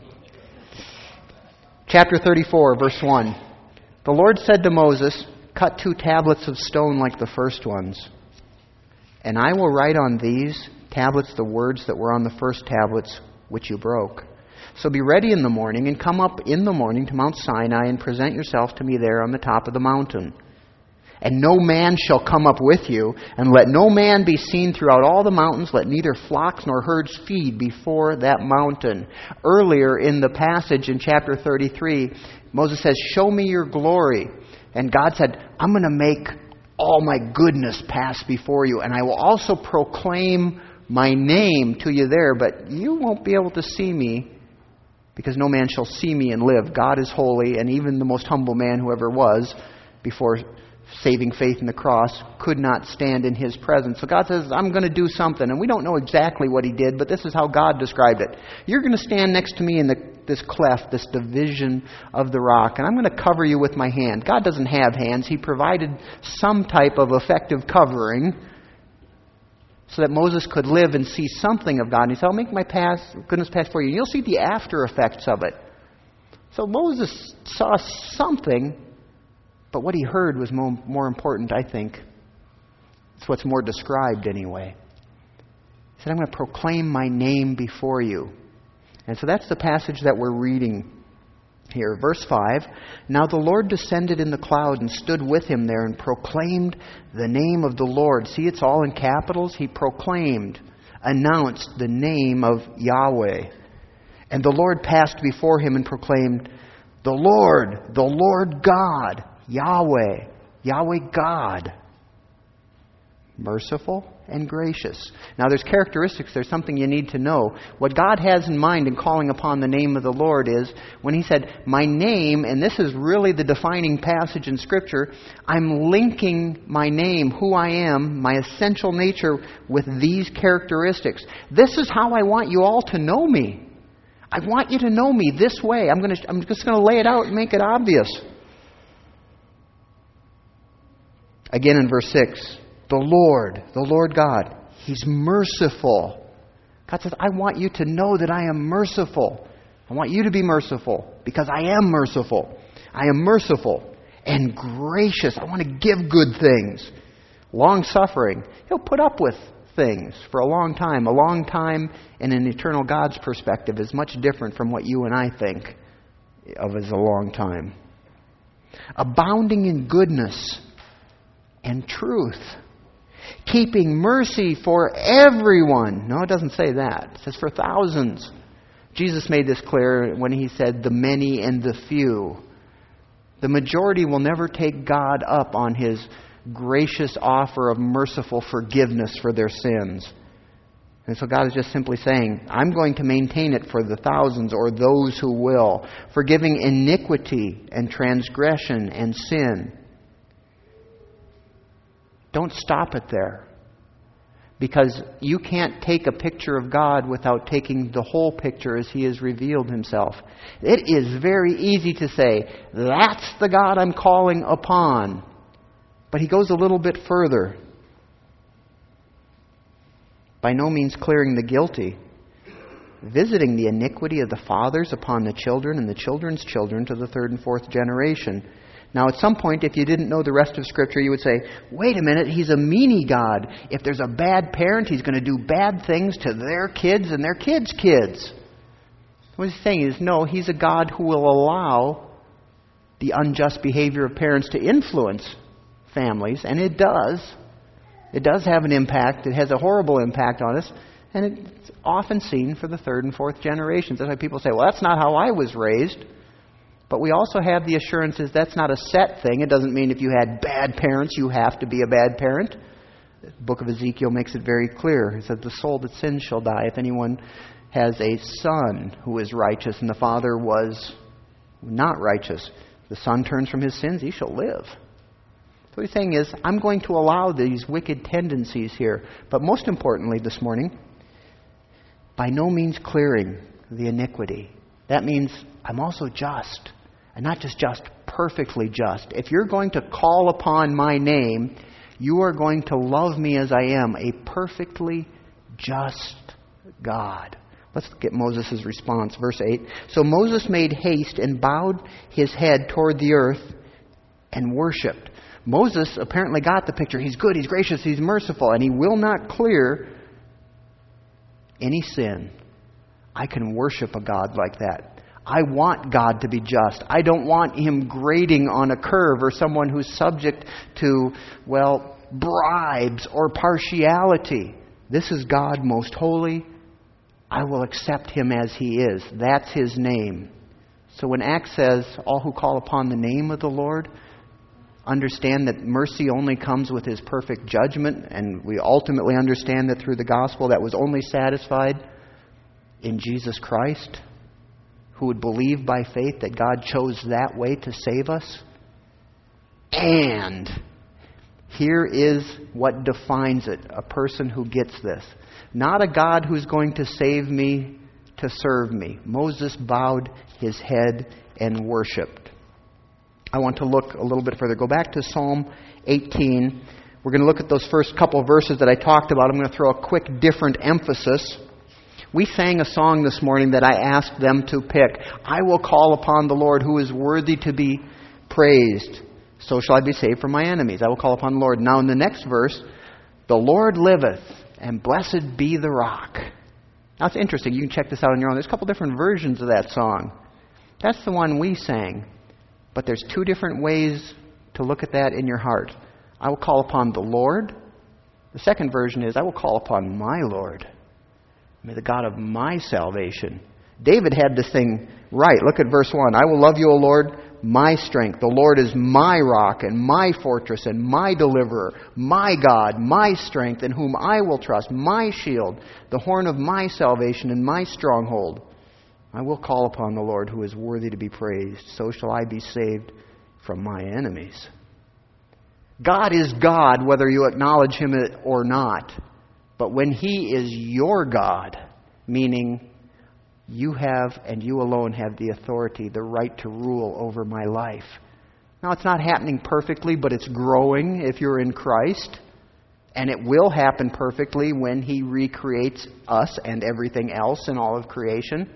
Chapter 34, verse 1. The Lord said to Moses, cut 2 tablets of stone like the first ones, and I will write on these tablets the words that were on the first tablets which you broke. So be ready in the morning, and come up in the morning to Mount Sinai, and present yourself to me there on the top of the mountain. And no man shall come up with you, and let no man be seen throughout all the mountains. Let neither flocks nor herds feed before that mountain. Earlier in the passage in chapter 33, Moses says, show me your glory. And God said, I'm going to make all my goodness pass before you, and I will also proclaim my name to you there, but you won't be able to see me, because no man shall see me and live. God is holy, and even the most humble man who ever was, before saving faith in the cross, could not stand in His presence. So God says, I'm going to do something. And we don't know exactly what He did, but this is how God described it. You're going to stand next to me in this cleft, this division of the rock, and I'm going to cover you with my hand. God doesn't have hands. He provided some type of effective covering so that Moses could live and see something of God. And He said, I'll make my goodness pass for you. And you'll see the after effects of it. So Moses saw something, but what he heard was more important, I think. It's what's more described anyway. He said, I'm going to proclaim my name before you. And so that's the passage that we're reading here. Verse 5, now the Lord descended in the cloud and stood with him there and proclaimed the name of the Lord. See, it's all in capitals. He proclaimed, announced the name of Yahweh. And the Lord passed before him and proclaimed, the Lord God, Yahweh, Yahweh God. merciful and gracious. Now there's characteristics, there's something you need to know. What God has in mind in calling upon the name of the Lord is, when He said, my name, and this is really the defining passage in Scripture, I'm linking my name, who I am, my essential nature with these characteristics. This is how I want you all to know me. I want you to know me this way. I'm just going to lay it out and make it obvious. Again in verse 6, the Lord God, He's merciful. God says, I want you to know that I am merciful. I want you to be merciful because I am merciful. I am merciful and gracious. I want to give good things. Long-suffering. He'll put up with things for a long time. A long time in an eternal God's perspective is much different from what you and I think of as a long time. Abounding in goodness and truth. Keeping mercy for everyone. No, it doesn't say that. It says for thousands. Jesus made this clear when He said the many and the few. The majority will never take God up on His gracious offer of merciful forgiveness for their sins. And so God is just simply saying, I'm going to maintain it for the thousands or those who will. Forgiving iniquity and transgression and sin. Don't stop it there. Because you can't take a picture of God without taking the whole picture as He has revealed Himself. It is very easy to say, that's the God I'm calling upon. But He goes a little bit further. By no means clearing the guilty. Visiting the iniquity of the fathers upon the children and the children's children to the third and fourth generation. Now, at some point, if you didn't know the rest of Scripture, you would say, wait a minute, He's a meanie God. If there's a bad parent, He's going to do bad things to their kids and their kids' kids. What He's saying is, no, He's a God who will allow the unjust behavior of parents to influence families, and it does. It does have an impact. It has a horrible impact on us, and it's often seen for the third and fourth generations. That's why people say, well, that's not how I was raised. But we also have the assurances that's not a set thing. It doesn't mean if you had bad parents, you have to be a bad parent. The book of Ezekiel makes it very clear. It says, the soul that sins shall die. If anyone has a son who is righteous and the father was not righteous, the son turns from his sins, he shall live. So what he's saying is, I'm going to allow these wicked tendencies here. But most importantly this morning, by no means clearing the iniquity. That means I'm also just. And not just perfectly just. If you're going to call upon my name, you are going to love me as I am, a perfectly just God. Let's look at Moses' response. Verse 8. So Moses made haste and bowed his head toward the earth and worshipped. Moses apparently got the picture. He's good, he's gracious, he's merciful, and he will not clear any sin. I can worship a God like that. I want God to be just. I don't want Him grading on a curve or someone who's subject to, bribes or partiality. This is God most holy. I will accept Him as He is. That's His name. So when Acts says, all who call upon the name of the Lord, understand that mercy only comes with His perfect judgment, and we ultimately understand that through the gospel that was only satisfied in Jesus Christ, who would believe by faith that God chose that way to save us. And here is what defines it, a person who gets this. Not a God who's going to save me to serve me. Moses bowed his head and worshipped. I want to look a little bit further. Go back to Psalm 18. We're going to look at those first couple of verses that I talked about. I'm going to throw a quick different emphasis. We sang a song this morning that I asked them to pick. I will call upon the Lord who is worthy to be praised. So shall I be saved from my enemies. I will call upon the Lord. Now in the next verse, the Lord liveth, and blessed be the rock. Now it's interesting. You can check this out on your own. There's a couple different versions of that song. That's the one we sang. But there's two different ways to look at that in your heart. I will call upon the Lord. The second version is, I will call upon my Lord. May the God of my salvation. David had this thing right. Look at verse 1. I will love you, O Lord, my strength. The Lord is my rock and my fortress and my deliverer, my God, my strength, in whom I will trust, my shield, the horn of my salvation and my stronghold. I will call upon the Lord who is worthy to be praised. So shall I be saved from my enemies. God is God whether you acknowledge Him or not. But when He is your God, meaning you have and you alone have the authority, the right to rule over my life. Now, it's not happening perfectly, but it's growing if you're in Christ. And it will happen perfectly when He recreates us and everything else in all of creation.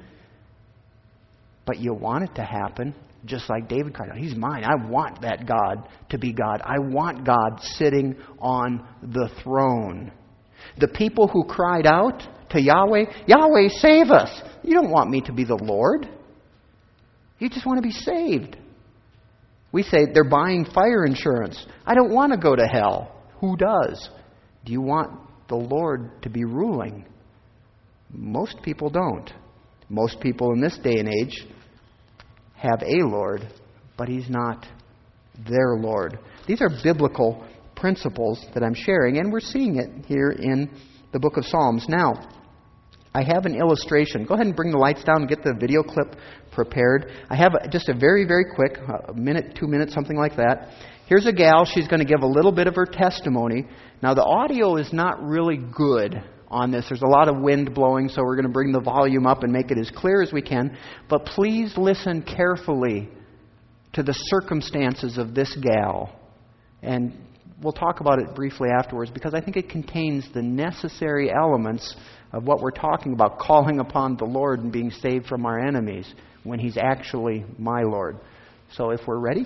But you want it to happen, just like David cried out, He's mine. I want that God to be God. I want God sitting on the throne. The people who cried out to Yahweh, Yahweh, save us. You don't want me to be the Lord. You just want to be saved. We say they're buying fire insurance. I don't want to go to hell. Who does? Do you want the Lord to be ruling? Most people don't. Most people in this day and age have a Lord, but He's not their Lord. These are biblical principles that I'm sharing, and we're seeing it here in the book of Psalms. Now, I have an illustration. Go ahead and bring the lights down and get the video clip prepared. I have just a very, very quick, a minute, 2 minutes, something like that. Here's a gal. She's going to give a little bit of her testimony. Now, the audio is not really good on this. There's a lot of wind blowing, so we're going to bring the volume up and make it as clear as we can. But please listen carefully to the circumstances of this gal. And we'll talk about it briefly afterwards, because I think it contains the necessary elements of what we're talking about, calling upon the Lord and being saved from our enemies when He's actually my Lord. So if we're ready.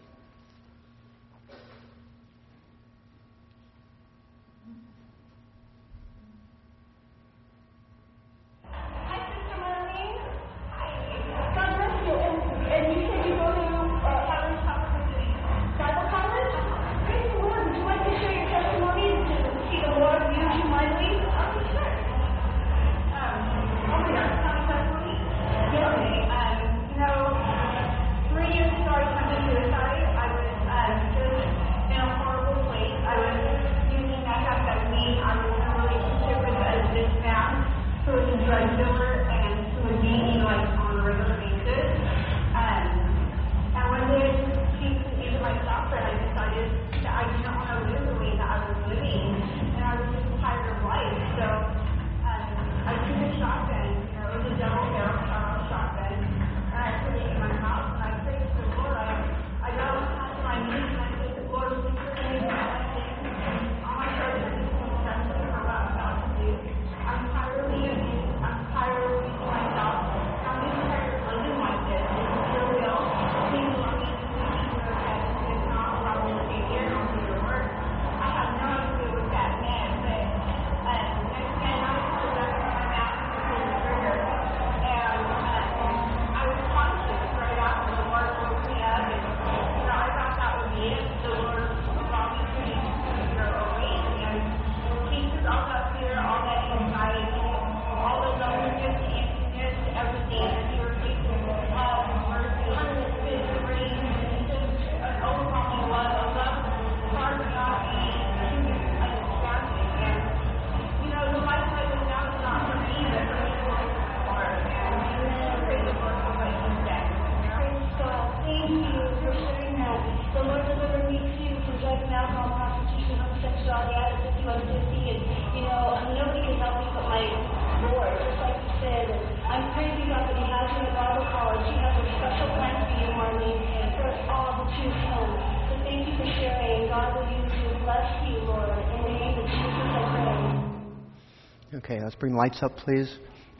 Okay, let's bring lights up, please.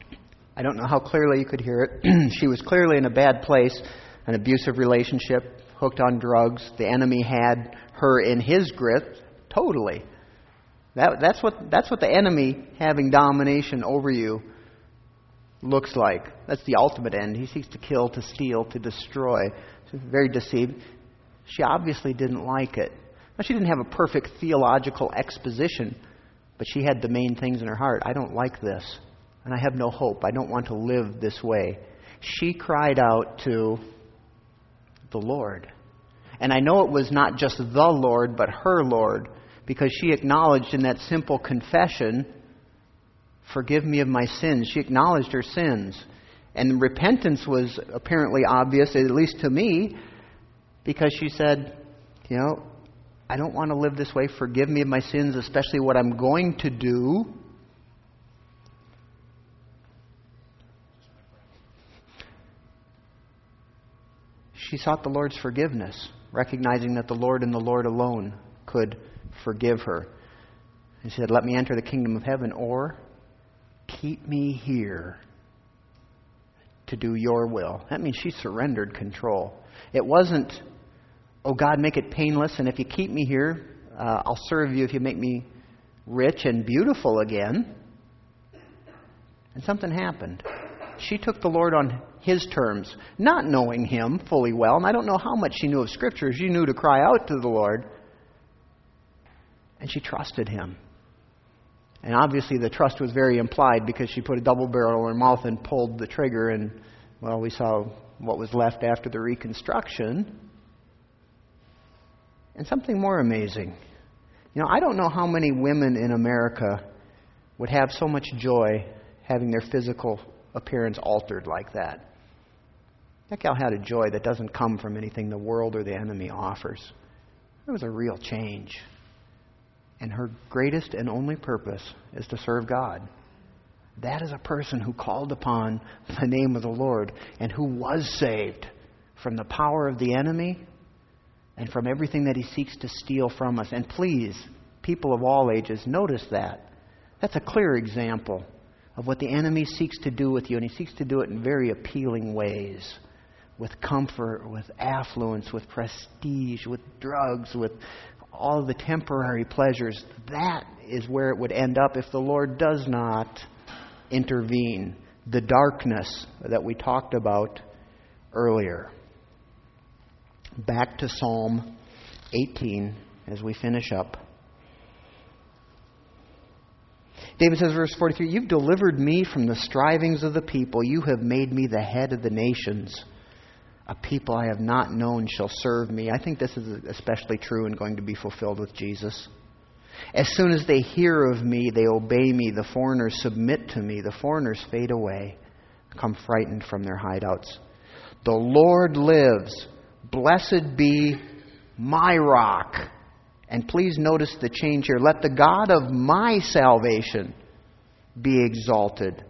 I don't know how clearly you could hear it. She was clearly in a bad place, an abusive relationship, hooked on drugs. The enemy had her in his grip totally. That's what the enemy having domination over you looks like. That's the ultimate end. He seeks to kill, to steal, to destroy. She's very deceived. She obviously didn't like it. Now, she didn't have a perfect theological exposition, but she had the main things in her heart. I don't like this, and I have no hope. I don't want to live this way. She cried out to the Lord. And I know it was not just the Lord, but her Lord, because she acknowledged in that simple confession, forgive me of my sins. She acknowledged her sins. And repentance was apparently obvious, at least to me, because she said, I don't want to live this way. Forgive me of my sins, especially what I'm going to do. She sought the Lord's forgiveness, recognizing that the Lord and the Lord alone could forgive her. He said, let me enter the kingdom of heaven, or keep me here to do your will. That means she surrendered control. It wasn't, oh God, make it painless, and if you keep me here, I'll serve you if you make me rich and beautiful again. And something happened. She took the Lord on His terms, not knowing Him fully well. And I don't know how much she knew of Scripture. She knew to cry out to the Lord. And she trusted Him. And obviously the trust was very implied because she put a double barrel in her mouth and pulled the trigger. And, well, we saw what was left after the reconstruction. And something more amazing. I don't know how many women in America would have so much joy having their physical appearance altered like that. That gal had a joy that doesn't come from anything the world or the enemy offers. It was a real change. And her greatest and only purpose is to serve God. That is a person who called upon the name of the Lord and who was saved from the power of the enemy and from everything that he seeks to steal from us. And please, people of all ages, notice that. That's a clear example of what the enemy seeks to do with you, and he seeks to do it in very appealing ways. With comfort, with affluence, with prestige, with drugs, with all the temporary pleasures. That is where it would end up if the Lord does not intervene. The darkness that we talked about earlier. Back to Psalm 18 as we finish up. David says, verse 43, you've delivered me from the strivings of the people. You have made me the head of the nations. A people I have not known shall serve me. I think this is especially true and going to be fulfilled with Jesus. As soon as they hear of me, they obey me. The foreigners submit to me. The foreigners fade away, come frightened from their hideouts. The Lord lives. Blessed be my rock. And please notice the change here. Let the God of my salvation be exalted.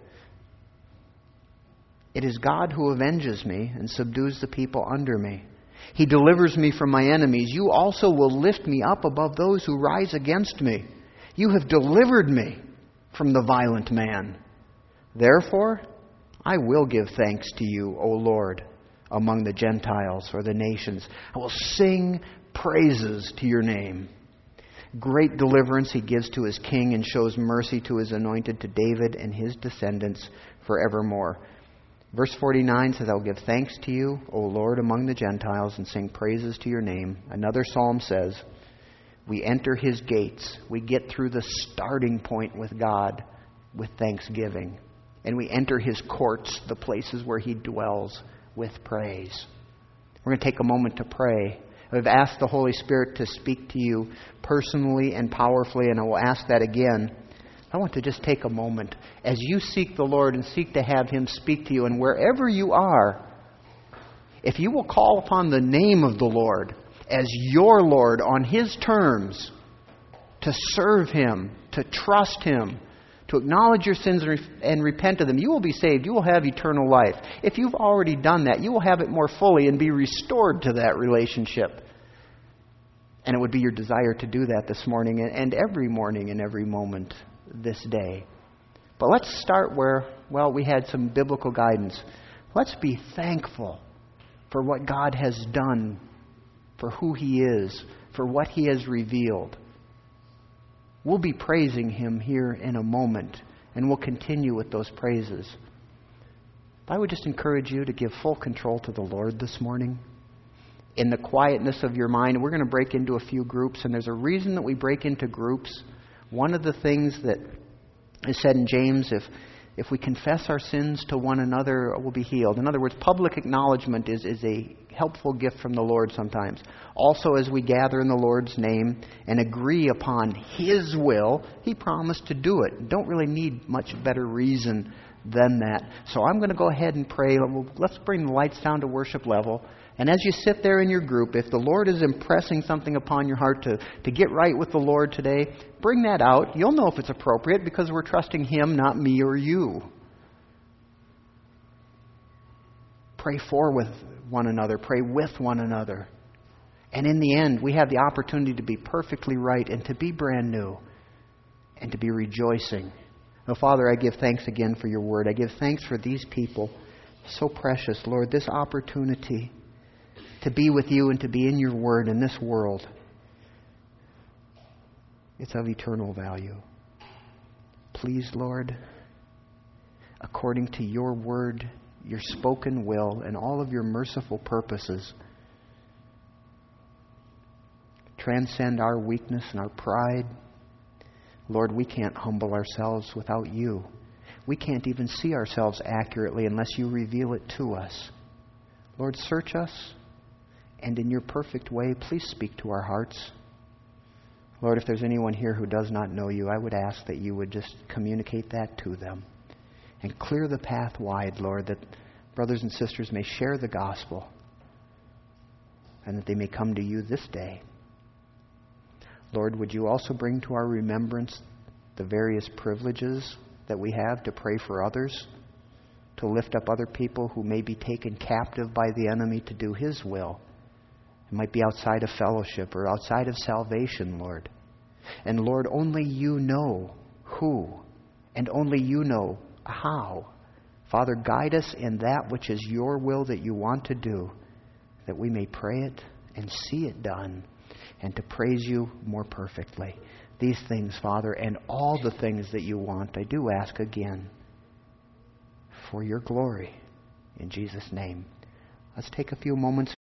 It is God who avenges me and subdues the people under me. He delivers me from my enemies. You also will lift me up above those who rise against me. You have delivered me from the violent man. Therefore, I will give thanks to you, O Lord, among the Gentiles or the nations. I will sing praises to your name. Great deliverance he gives to his king and shows mercy to his anointed, to David and his descendants forevermore. Verse 49 says, I will give thanks to you, O Lord, among the Gentiles, and sing praises to your name. Another psalm says, we enter his gates. We get through the starting point with God with thanksgiving. And we enter his courts, the places where he dwells, with praise. We're going to take a moment to pray. I've asked the Holy Spirit to speak to you personally and powerfully, and I will ask that again. I want to just take a moment as you seek the Lord and seek to have him speak to you. And wherever you are, if you will call upon the name of the Lord as your Lord on his terms, to serve him, to trust him, to acknowledge your sins and repent of them, you will be saved. You will have eternal life. If you've already done that, you will have it more fully and be restored to that relationship. And it would be your desire to do that this morning and every morning and every moment this day. But let's start where, we had some biblical guidance. Let's be thankful for what God has done, for who he is, for what he has revealed. We'll be praising him here in a moment, and we'll continue with those praises. I would just encourage you to give full control to the Lord this morning. In the quietness of your mind, we're going to break into a few groups, and there's a reason that we break into groups. One of the things that is said in James, if If we confess our sins to one another, we'll be healed. In other words, public acknowledgement is a helpful gift from the Lord sometimes. Also, as we gather in the Lord's name and agree upon His will, He promised to do it. Don't really need much better reason than that. So I'm going to go ahead and pray. Let's bring the lights down to worship level. And as you sit there in your group, if the Lord is impressing something upon your heart to get right with the Lord today, bring that out. You'll know if it's appropriate because we're trusting Him, not me or you. Pray for with one another. Pray with one another. And in the end, we have the opportunity to be perfectly right and to be brand new and to be rejoicing. Oh, Father, I give thanks again for your word. I give thanks for these people. So precious, Lord, this opportunity to be with you and to be in your word in this world. It's of eternal value. Please, Lord, according to your word, your spoken will, and all of your merciful purposes, transcend our weakness and our pride. Lord, we can't humble ourselves without you. We can't even see ourselves accurately unless you reveal it to us. Lord, search us, and in your perfect way, please speak to our hearts. Lord, if there's anyone here who does not know you, I would ask that you would just communicate that to them and clear the path wide, Lord, that brothers and sisters may share the gospel and that they may come to you this day. Lord, would you also bring to our remembrance the various privileges that we have to pray for others, to lift up other people who may be taken captive by the enemy to do his will. It might be outside of fellowship or outside of salvation, Lord. And Lord, only you know who, and only you know how. Father, guide us in that which is your will that you want to do, that we may pray it and see it done, and to praise you more perfectly. These things, Father, and all the things that you want, I do ask again for your glory. In Jesus' name. Let's take a few moments.